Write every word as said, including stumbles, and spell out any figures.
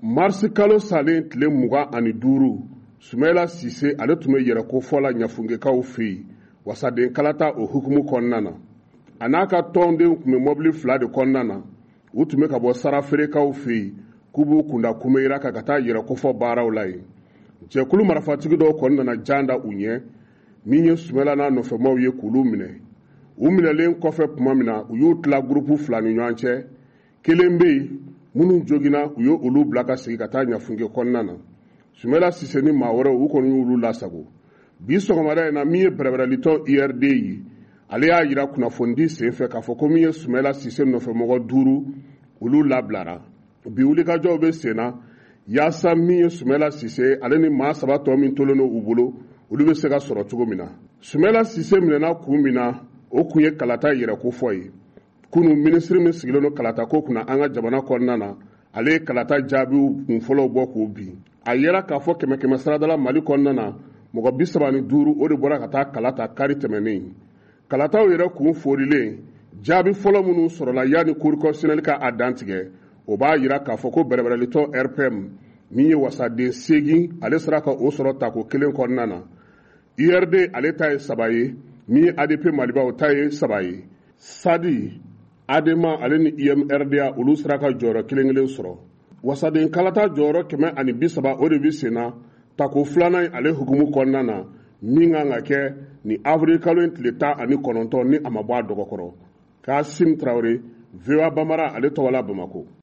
marisi kalo salen tile mugan ani duuru Sumaila Sise ale tun bɛ yɛrɛkofɔ la ɲafungekaw fɛ yen wasaden kalata o hukumu kɔnɔna na a n'a ka tɔndenw tun bɛ mɔbili fila de kɔnɔna na u tun bɛ ka bɔ sarafeerekaw fɛ yen k'u b'u kunda kumeyira kan ka taa yɛrɛkofɔ baaraw la yen jɛkulu marifatigi dɔw kɔni nana jan da u ɲɛ min ye Sumaila n'a nɔfɛmaw ye k'olu minɛ u minɛlen kɔfɛ tuma min na u y'u tila gurupu fila ni ɲɔgɔn cɛ kelen bɛ yen minnu joginna u y'olu olu bila ka sigi ka taa ɲafunge kɔnɔna na Sumaila Sise ni maa wɛrɛw u kɔni y'olu lasago bi sɔgɔmada in na min ye bɛrɛbɛrɛlitɔ I R D ye ale y'a jira kunnafoni sen fɛ k'a fɔ ko min ye Sumaila Sise nɔfɛmɔgɔ duuru olu labilara bi wulikajɔw bɛ sen na yaasa min ye Sumaila Sise ale ni maa saba tɔ min tolen don u bolo olu bɛ se ka sɔrɔ cogo min na Sumaila Sise minɛna kun min na o kun ye kalata yɛrɛkofɔ ye kunu minisiri min sigilen don kalata ko kunna an ka jamana kɔnɔna na ale ye kalata jaabiw kun fɔlɔw bɔ k'o bin a yɛrɛ k'a fɔ kɛmɛ kɛmɛ saradala Mali kɔnɔna na mɔgɔ bi saba ni duuru o de bɔra ka taa kalata kari tɛmɛnen kalataw yɛrɛ kun forilen jaabi fɔlɔ minnu sɔrɔla yanni cour constitutionnelle ka a dantigɛ o b'a jira k'a fɔ ko bɛrɛbɛrɛlitɔ R P M min ye wasaden seegin ale sera ka o sɔrɔ tako kelen kɔnɔna na I R D ale ta ye saba ye min ye A D P Maliba o ta ye saba ye Sadi Adema ale ni I M R D A olu sera ka jɔyɔrɔ kelen kelen sɔrɔ wasaden kalata jɔyɔrɔ kɛmɛ ani bi saba o de bi senna tako filanan ale hukumu kɔnɔna na min kan ka kɛ ni avril kalo in tile tan ani kɔnɔntɔn ni a ma bɔ a dɔgɔkɔrɔ Kasim Traoré V O A Bambara ale tɔgɔla Bamako.